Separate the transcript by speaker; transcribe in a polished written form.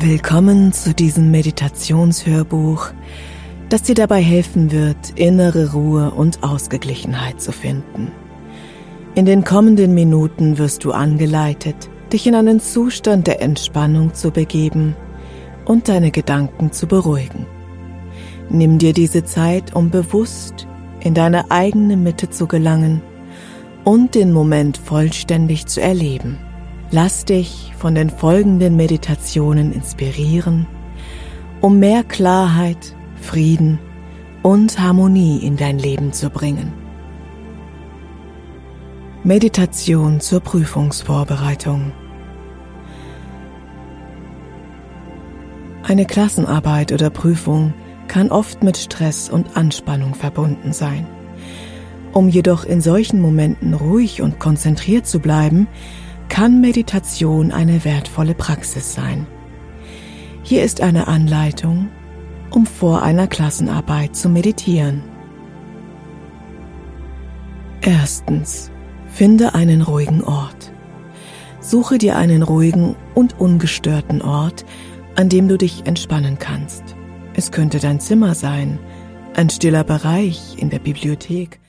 Speaker 1: Willkommen zu diesem Meditationshörbuch, das dir dabei helfen wird, innere Ruhe und Ausgeglichenheit zu finden. In den kommenden Minuten wirst du angeleitet, dich in einen Zustand der Entspannung zu begeben und deine Gedanken zu beruhigen. Nimm dir diese Zeit, um bewusst in deine eigene Mitte zu gelangen und den Moment vollständig zu erleben. Lass dich von den folgenden Meditationen inspirieren, um mehr Klarheit, Frieden und Harmonie in dein Leben zu bringen. Meditation zur Prüfungsvorbereitung. Eine Klassenarbeit oder Prüfung kann oft mit Stress und Anspannung verbunden sein. Um jedoch in solchen Momenten ruhig und konzentriert zu bleiben, kann Meditation eine wertvolle Praxis sein. Hier ist eine Anleitung, um vor einer Klassenarbeit zu meditieren. Erstens, finde einen ruhigen Ort. Suche dir einen ruhigen und ungestörten Ort, an dem du dich entspannen kannst. Es könnte dein Zimmer sein, ein stiller Bereich in der Bibliothek